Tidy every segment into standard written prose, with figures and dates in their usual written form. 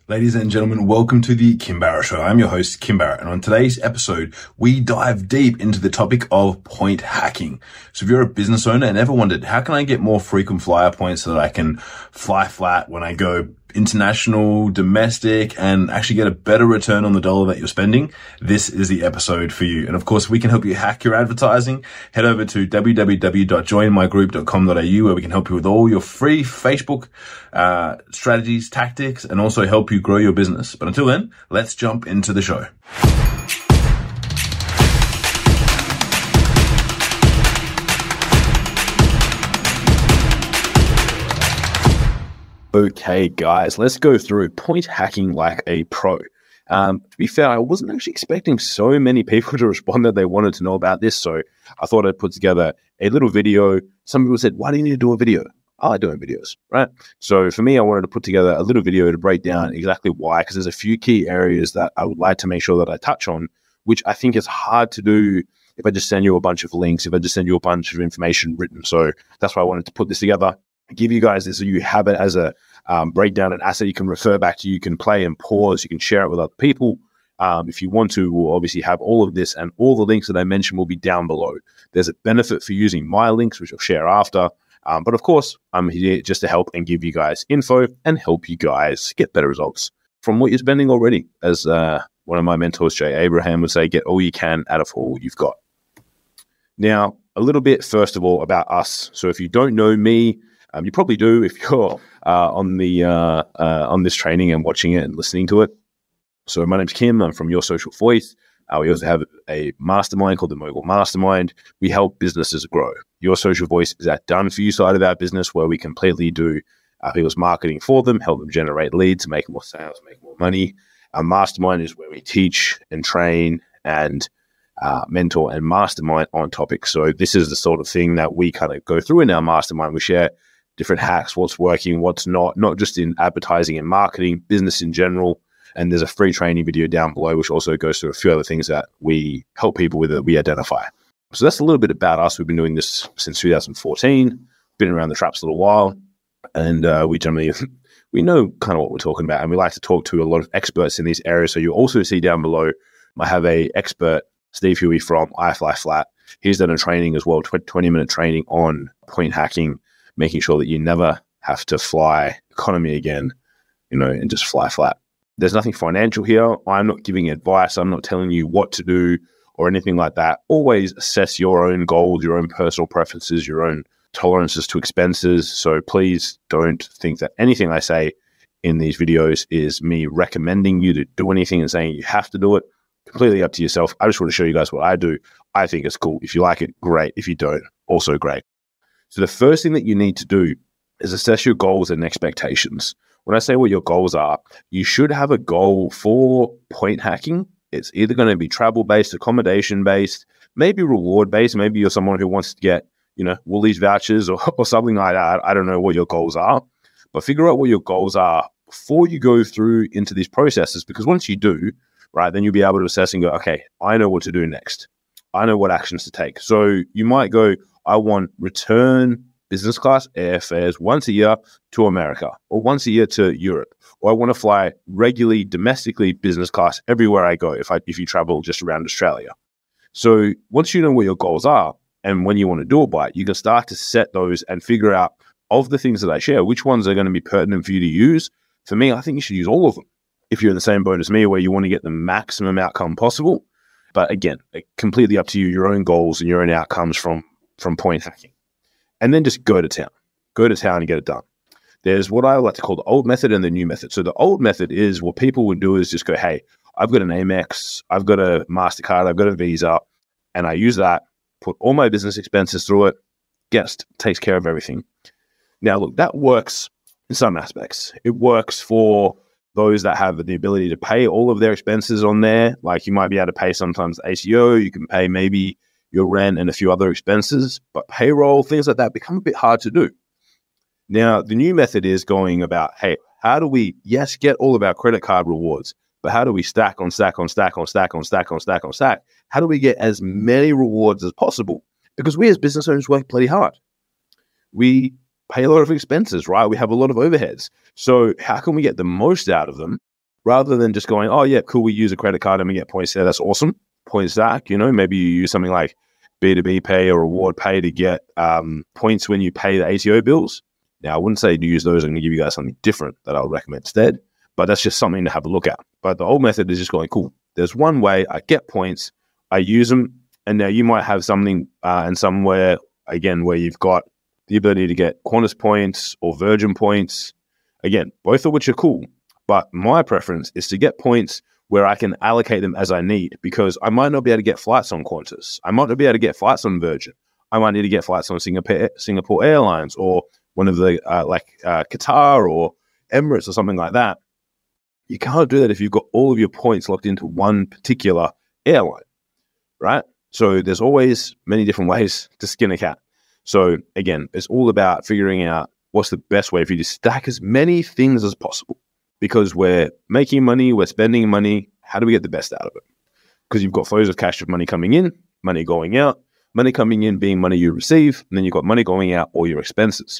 Ladies and gentlemen, welcome to the Kim Barrett Show. I'm your host, Kim Barrett, and on today's episode, we dive deep into the topic of point hacking. So if you're a business owner and ever wondered, how can I get more frequent flyer points so that I can fly flat when I go international, domestic, and actually get a better return on the dollar that you're spending, this is the episode for you. And of course, we can help you hack your advertising. Head over to www.joinmygroup.com.au where we can help you with all your free Facebook strategies, tactics, and also help you grow your business. But until then, let's jump into the show. Okay, guys, let's go through point hacking like a pro. To be fair, I wasn't actually expecting so many people to respond that they wanted to know about this, so I thought I'd put together a little video. Some people said, why do you need to do a video? I like doing videos, right? So for me, I wanted to put together a little video to break down exactly why, because there's a few key areas that I would like to make sure that I touch on, which I think is hard to do if I just send you a bunch of links, if I just send you a bunch of information written. So that's why I wanted to put this together, give you guys this so you have it as a breakdown, an asset you can refer back to, you can play and pause, you can share it with other people. If you want to, we'll obviously have all of this, and all the links that I mentioned will be down below. There's a benefit for using my links, which I'll share after. But of course, I'm here just to help and give you guys info and help you guys get better results from what you're spending already. As one of my mentors, Jay Abraham, would say, get all you can out of all you've got. Now, a little bit, first of all, about us. So if you don't know me, you probably do if you're on this training and watching it and listening to it. So my name's Kim. I'm from Your Social Voice. We also have a mastermind called the Mogul Mastermind. We help businesses grow. Your Social Voice is that done-for-you side of our business where we completely do people's marketing for them, help them generate leads, make more sales, make more money. Our mastermind is where we teach and train and mentor and mastermind on topics. So this is the sort of thing that we kind of go through in our mastermind. We share different hacks, what's working, what's not just in advertising and marketing, business in general. And there's a free training video down below, which also goes through a few other things that we help people with that we identify. So that's a little bit about us. We've been doing this since 2014, been around the traps a little while. And we generally, we know kind of what we're talking about. And we like to talk to a lot of experts in these areas. So you also see down below, I have a expert, Steve Huey from iFlyFlat. He's done a training as well, 20-minute training on point hacking, making sure that you never have to fly economy again, and just fly flat. There's nothing financial here. I'm not giving advice. I'm not telling you what to do or anything like that. Always assess your own goals, your own personal preferences, your own tolerances to expenses. So please don't think that anything I say in these videos is me recommending you to do anything and saying you have to do it. Completely up to yourself. I just want to show you guys what I do. I think it's cool. If you like it, great. If you don't, also great. So the first thing that you need to do is assess your goals and expectations. When I say what your goals are, you should have a goal for point hacking. It's either going to be travel-based, accommodation-based, maybe reward-based. Maybe you're someone who wants to get, Woolies vouchers or something like that. I don't know what your goals are, but figure out what your goals are before you go through into these processes, because once you do, right, then you'll be able to assess and go, okay, I know what to do next. I know what actions to take. So you might go, I want return business class airfares once a year to America or once a year to Europe. Or I want to fly regularly, domestically business class everywhere I go if you travel just around Australia. So once you know what your goals are and when you want to do it by, you can start to set those and figure out of the things that I share, which ones are going to be pertinent for you to use. For me, I think you should use all of them. If you're in the same boat as me where you want to get the maximum outcome possible. But again, completely up to you, your own goals and your own outcomes from point hacking. And then just go to town. Go to town and get it done. There's what I like to call the old method and the new method. So the old method is what people would do is just go, hey, I've got an Amex, I've got a MasterCard, I've got a Visa, and I use that, put all my business expenses through it, guest takes care of everything. Now, look, that works in some aspects. It works for those that have the ability to pay all of their expenses on there. Like you might be able to pay sometimes ACO, you can pay maybe your rent and a few other expenses, but payroll, things like that become a bit hard to do. Now, the new method is going about, hey, how do we, yes, get all of our credit card rewards, but how do we stack on stack on stack on stack on stack on stack on stack? How do we get as many rewards as possible? Because we as business owners work bloody hard. We pay a lot of expenses, right? We have a lot of overheads. So how can we get the most out of them rather than just going, oh yeah, cool, we use a credit card and we get points there. That's awesome. Points stack, maybe you use something like B2B Pay or Reward Pay to get points when you pay the ATO bills. Now, I wouldn't say to use those. I'm going to give you guys something different that I would recommend instead, but that's just something to have a look at. But the old method is just going, cool, there's one way I get points, I use them, and now you might have something and somewhere, again, where you've got the ability to get Qantas points or Virgin points. Again, both of which are cool, but my preference is to get points where I can allocate them as I need, because I might not be able to get flights on Qantas. I might not be able to get flights on Virgin. I might need to get flights on Singapore Airlines or one of the Qatar or Emirates or something like that. You can't do that if you've got all of your points locked into one particular airline, right? So there's always many different ways to skin a cat. So again, it's all about figuring out what's the best way for you to stack as many things as possible. Because we're making money, we're spending money. How do we get the best out of it? Because you've got flows of cash of money coming in, money going out, money coming in being money you receive, and then you've got money going out, all your expenses.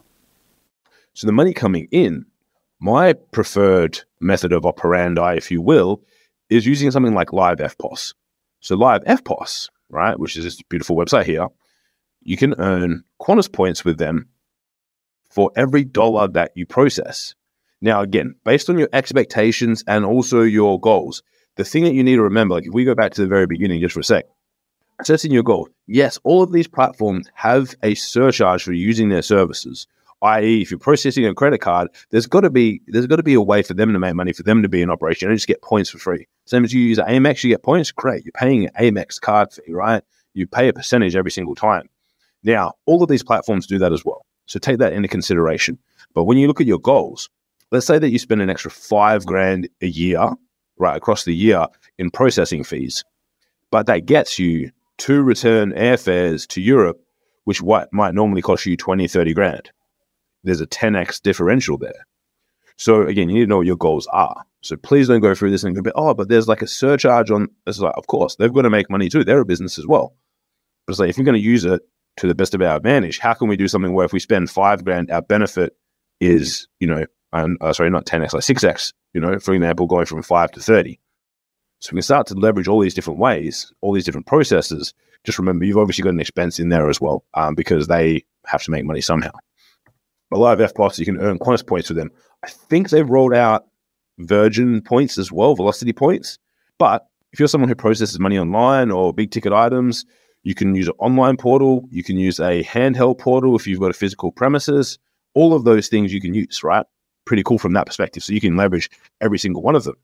So the money coming in, my preferred method of operandi, if you will, is using something like Live FPOS. So Live FPOS, right, which is this beautiful website here, you can earn Qantas points with them for every dollar that you process. Now, again, based on your expectations and also your goals, the thing that you need to remember, like if we go back to the very beginning just for a sec, setting your goal. Yes, all of these platforms have a surcharge for using their services, i.e. if you're processing a credit card, there's got to be a way for them to make money, for them to be in operation. You don't just get points for free. Same as you use Amex, you get points, great. You're paying an Amex card fee, right? You pay a percentage every single time. Now, all of these platforms do that as well. So take that into consideration. But when you look at your goals, let's say that you spend an extra $5,000 a year, right, across the year in processing fees, but that gets you 2 return airfares to Europe, which might normally cost you 20, 30 grand. There's a 10x differential there. So again, you need to know what your goals are. So please don't go through this and go, but there's like a surcharge on, it's like, of course, they've got to make money too. They're a business as well. But it's like, if you're going to use it to the best of our advantage, how can we do something where if we spend $5,000, our benefit is, not 10x, like 6x, for example, going from 5 to 30. So we can start to leverage all these different ways, all these different processes. Just remember, you've obviously got an expense in there as well, because they have to make money somehow. But Live FPOS, you can earn Qantas points with them. I think they've rolled out Virgin points as well, Velocity points. But if you're someone who processes money online or big ticket items, you can use an online portal. You can use a handheld portal if you've got a physical premises. All of those things you can use, right? Pretty cool from that perspective. So you can leverage every single one of them.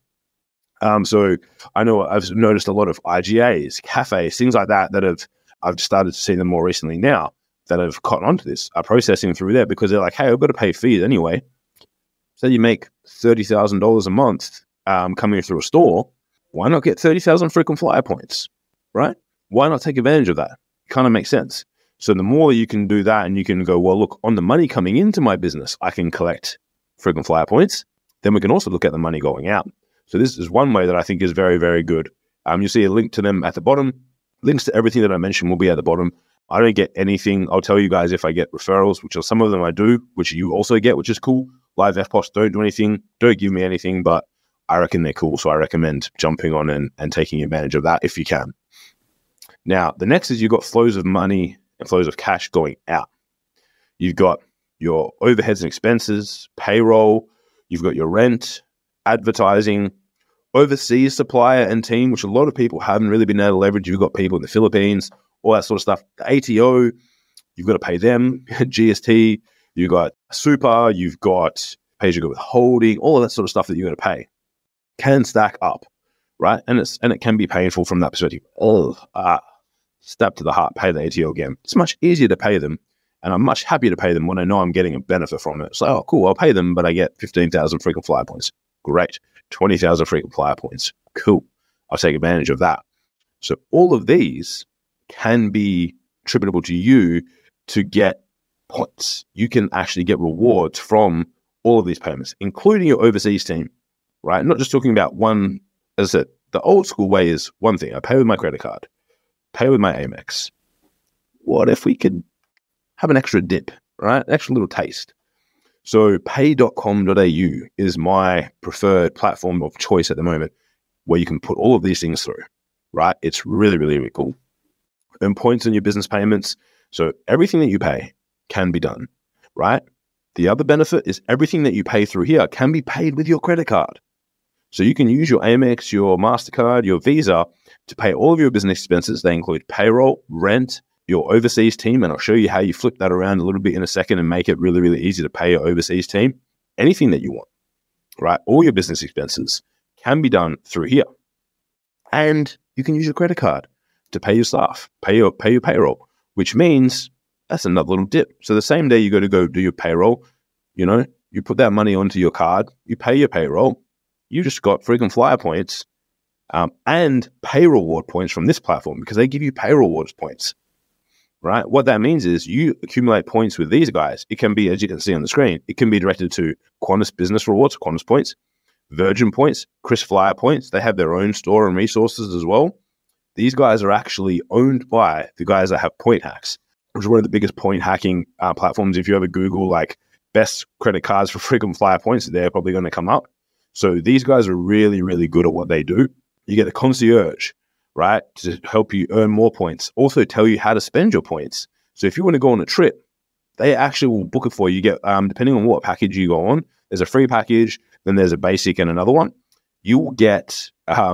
So I know I've noticed a lot of IGAs, cafes, things like that I've started to see them more recently now that have caught onto this, are processing through there because they're like, hey, I've got to pay fees anyway. So you make $30,000 a month coming through a store. Why not get 30,000 frequent flyer points, right? Why not take advantage of that? It kind of makes sense. So the more you can do that and you can go, well, look, on the money coming into my business, I can collect frequent flyer points. Then we can also look at the money going out. So this is one way that I think is very, very good. You see a link to them at the bottom. Links to everything that I mentioned will be at the bottom. I don't get anything. I'll tell you guys if I get referrals, which are some of them I do, which you also get, which is cool. Live FPOS don't do anything, don't give me anything, but I reckon they're cool. So I recommend jumping on and taking advantage of that if you can. Now, the next is you've got flows of money and flows of cash going out. You've got your overheads and expenses, payroll, you've got your rent, advertising, overseas supplier and team, which a lot of people haven't really been able to leverage. You've got people in the Philippines, all that sort of stuff. The ATO, you've got to pay them, GST, you've got super, you've got pay-as-you-go withholding, all of that sort of stuff that you're going to pay can stack up, right? And it can be painful from that perspective. Stab to the heart, pay the ATO again. It's much easier to pay them, and I'm much happier to pay them when I know I'm getting a benefit from it. So, oh, cool, I'll pay them, but I get 15,000 frequent flyer points. Great. 20,000 frequent flyer points. Cool. I'll take advantage of that. So all of these can be attributable to you to get points. You can actually get rewards from all of these payments, including your overseas team, right? Not just talking about one, as I said, the old school way is one thing. I pay with my credit card, pay with my Amex. What if we could have an extra dip, right? An extra little taste. So pay.com.au is my preferred platform of choice at the moment, where you can put all of these things through, right? It's really, really, really cool. Earn points on your business payments. So everything that you pay can be done, right? The other benefit is everything that you pay through here can be paid with your credit card. So you can use your Amex, your MasterCard, your Visa to pay all of your business expenses. They include payroll, rent, your overseas team, and I'll show you how you flip that around a little bit in a second and make it really, really easy to pay your overseas team. Anything that you want, right? All your business expenses can be done through here. And you can use your credit card to pay your staff, pay your payroll, which means that's another little dip. So the same day you go do your payroll, you put that money onto your card, you pay your payroll, you just got freaking flyer points and pay reward points from this platform because they give you pay rewards points. Right? What that means is you accumulate points with these guys. It can be, as you can see on the screen, it can be directed to Qantas Business Rewards, Qantas points, Virgin points, Chris Flyer points. They have their own store and resources as well. These guys are actually owned by the guys that have Point Hacks, which is one of the biggest point hacking platforms. If you ever Google like best credit cards for frequent flyer points, they're probably going to come up. So these guys are really, really good at what they do. You get a concierge, right, to help you earn more points. Also tell you how to spend your points. So if you want to go on a trip, they actually will book it for you. You get, depending on what package you go on, there's a free package, then there's a basic and another one. You will get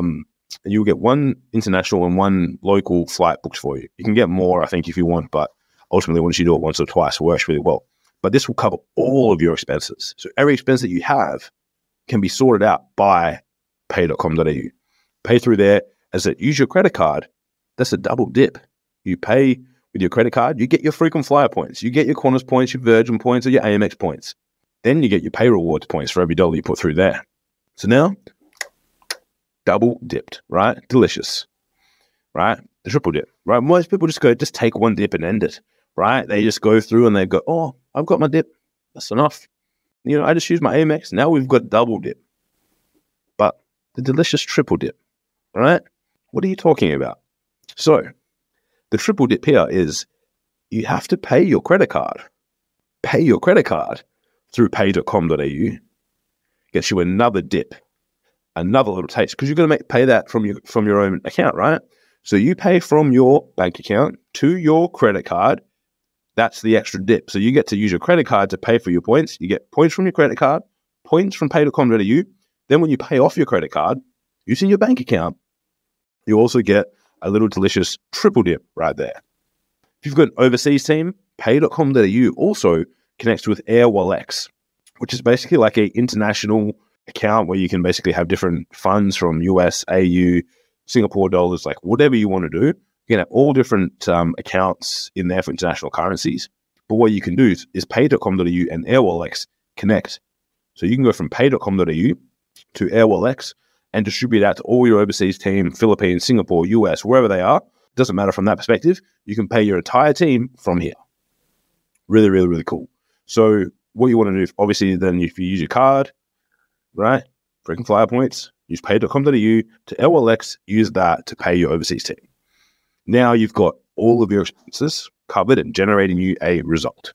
one international and one local flight booked for you. You can get more, I think, if you want, but ultimately once you do it once or twice, it works really well. But this will cover all of your expenses. So every expense that you have can be sorted out by pay.com.au. Pay through there. As I use your credit card, that's a double dip. You pay with your credit card, you get your frequent flyer points, you get your Qantas points, your Virgin points, or your Amex points. Then you get your pay rewards points for every dollar you put through there. So now, double dipped, right? Delicious, right? The triple dip, right? Most people just take one dip and end it, right? They just go through and they go, oh, I've got my dip. That's enough. I just use my Amex. Now we've got double dip. But the delicious triple dip, right? What are you talking about? So the triple dip here is you have to pay your credit card. Pay your credit card through pay.com.au. Gets you another dip, another little taste, because you're going to pay that from your own account, right? So you pay from your bank account to your credit card. That's the extra dip. So you get to use your credit card to pay for your points. You get points from your credit card, points from pay.com.au. Then when you pay off your credit card using your bank account, you also get a little delicious triple dip right there. If you've got an overseas team, pay.com.au also connects with Airwallex, which is basically like an international account where you can basically have different funds from US, AU, Singapore dollars, like whatever you want to do. You can have all different accounts in there for international currencies. But what you can do is pay.com.au and Airwallex connect. So you can go from pay.com.au to Airwallex and distribute out to all your overseas team, Philippines, Singapore, US, wherever they are. It doesn't matter from that perspective. You can pay your entire team from here. Really, really, really cool. So what you want to do, obviously, then if you use your card, right, freaking flyer points, use pay.com.au to Airwallex, use that to pay your overseas team. Now you've got all of your expenses covered and generating you a result.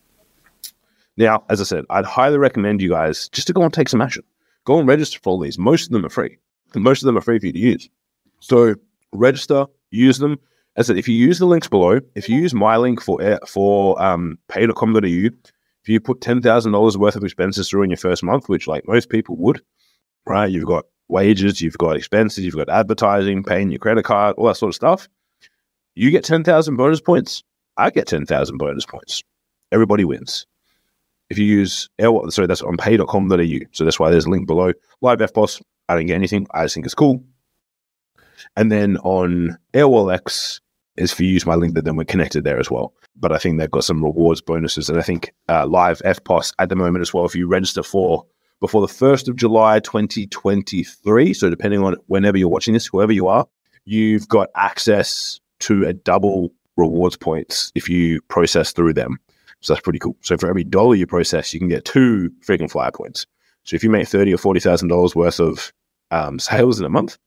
Now, as I said, I'd highly recommend you guys just to go and take some action. Go and register for all these. Most of them are free. Most of them are free for you to use. So register, use them. As I said, if you use the links below, if you use my link for pay.com.au, if you put $10,000 worth of expenses through in your first month, which like most people would, right? You've got wages, you've got expenses, you've got advertising, paying your credit card, all that sort of stuff. You get 10,000 bonus points. I get 10,000 bonus points. Everybody wins. If you use, that's on pay.com.au. So that's why there's a link below. Live FBOSS, I didn't get anything. I just think it's cool. And then on Airwallex is for you use my link that then we're connected there as well. But I think they've got some rewards bonuses. And I think Live FBOSS at the moment as well, if you register before the 1st of July, 2023. So depending on whenever you're watching this, whoever you are, you've got access to a double rewards points if you process through them. So that's pretty cool. So for every dollar you process, you can get 2 freaking flyer points. So if you make $30,000 or $40,000 worth of sales in a month,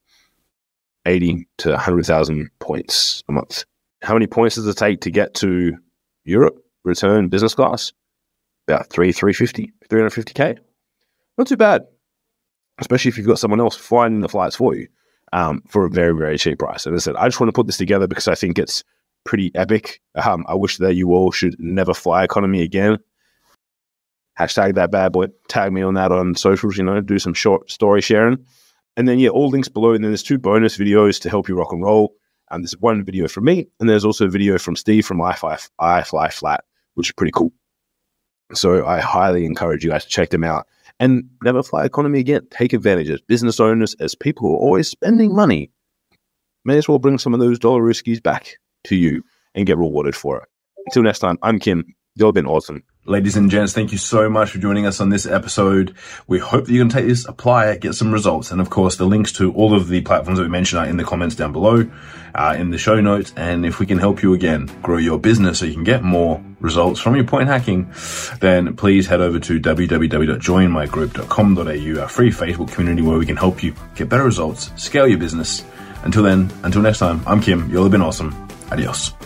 80 to 100,000 points a month. How many points does it take to get to Europe, return business class? about 350K. Not too bad, especially if you've got someone else finding the flights for you for a very, very cheap price. And as I said, I just want to put this together because I think it's pretty epic. I wish that you all should never fly economy again. Hashtag that bad boy. Tag me on that on socials, do some short story sharing. And then, all links below. And then there's 2 bonus videos to help you rock and roll. And there's one video from me. And there's also a video from Steve from I Fly Flat, which is pretty cool. So I highly encourage you guys to check them out. And never fly economy again. Take advantage as business owners, as people who are always spending money. May as well bring some of those dollar riskies back to you and get rewarded for it. Until next time, I'm Kim. You've been awesome. Ladies and gents, thank you so much for joining us on this episode. We hope that you can take this, apply it, get some results. And of course, the links to all of the platforms that we mentioned are in the comments down below, in the show notes. And if we can help you again grow your business so you can get more results from your point hacking, then please head over to www.joinmygroup.com.au, our free Facebook community where we can help you get better results, scale your business. Until then, until next time, I'm Kim. You've been awesome. Adios.